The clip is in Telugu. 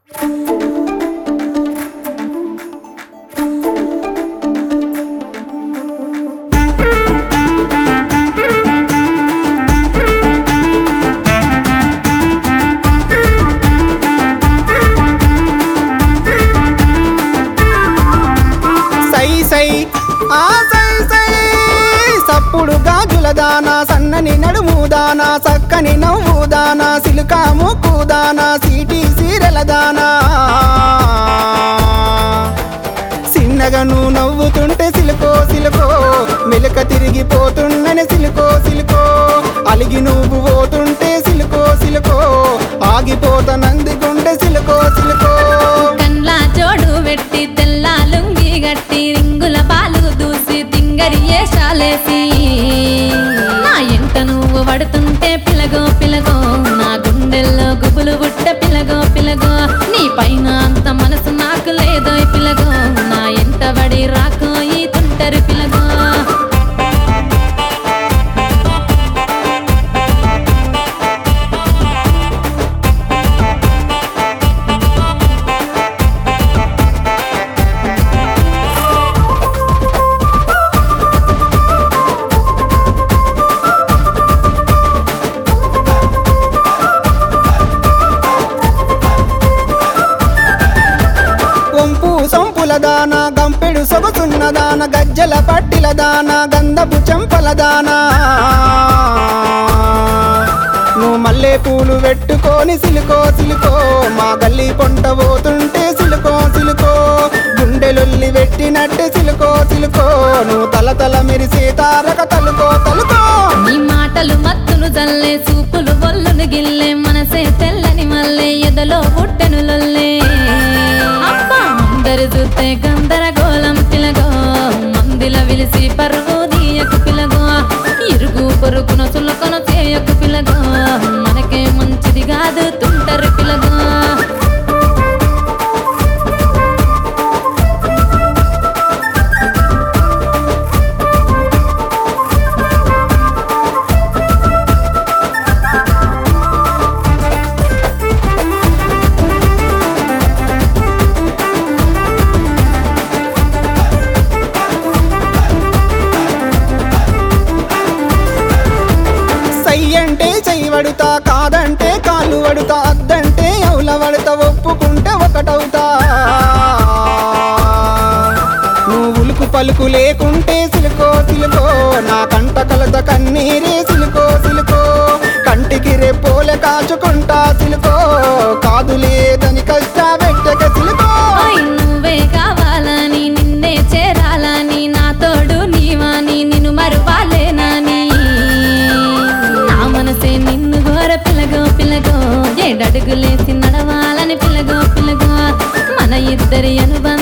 సై సై ఆ సై సై సప్పుడు గాజుల దానా సన్నని నడుము దానా చక్కని నవ్వు దానా సిలుక ముక్కు దానా సీటీ సీరల దానా చిన్నగా నువ్వు నవ్వుతుంటే సిలుకో సిలుకో మెలక తిరిగిపోతుండని సిలుకో సిలుకో అలిగి నువ్వు పోతుంటే సిలుకో సిలుకో ఆగిపోతానంది గుండె సిలుకో సిలుకో కండ్లా జోడు పెట్టి తెల్ల లుంగి గట్టి రింగుల పాలు దూసి తింగరి ఏషాలేసి నా ఇంట నువ్వు పడుతుంటే పిలగో పిలగో నా గుండెల్లో గుబులు బుట్ట పిలగో పిలగో నీ పైన అంత మనసు నాకు లేదో పిలగో నా ఇంట పడి రాకో ఈ తుంటరి పిలగో వంపు సొంపుల దానా గంపెడు సొగసున్న దాన గజ్జల పట్టిల దానా గంధపు చెంపల దానా నువ్వు మల్లె పూలు పెట్టుకొని సిలుకో సిలుకో మా గల్లీ పొంట పోతుంటే సిలుకో సిలుకో గుండెలొల్లి పెట్టినట్టే సిలుకో సిలుకో నువ్వు తల తల మెరిసే తారక తలుకో తలుకో నీ మాటలు మత్తును జల్లే చూపులు బొల్లును గిల్లే మనసే తెల్లని మల్లె ఎదలో పుట్టెను లొల్లే అబ్బా అందరు చూస్తే గందరగోళం పిలగో మందిల విలిసి పరువు దీయకు పిలగో ఇరుగు పొరుగున చులకొన చేయకు పిలగో మనకే మంచిది కాదు తుంటరు పిలగో సై అంటే చెయ్యి వడుతా కాదంటే కాళ్ళు వడుతా అద్దంటే అవుల వడుతా ఒప్పుకుంటే ఒకటవుతా నువ్వు ఉలుకు పలుకు లేకుంటే సిలుకో సిలుకో నా కంట కలత కన్నీరే సిలుకో సిలుకో కంటికి రేపోలే కాచుకుంటా సిలుకో కాదు లేదని కష్ట పెట్టక సిలుకో ఓయ్ నువ్వే కావాలని నిన్నే చేరాలని నా తోడు నీవాని నిన్ను మరువాలేనాని నా మనసే నిన్ను ఘోర పిలగో పిలగో ఏడడుగులేసి నడవాలని పిలగో పిలగో మన ఇద్దరి అనుభవం